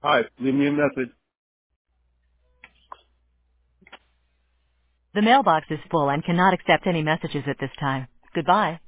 Hi, leave me a message. The mailbox is full and cannot accept any messages at this time. Goodbye.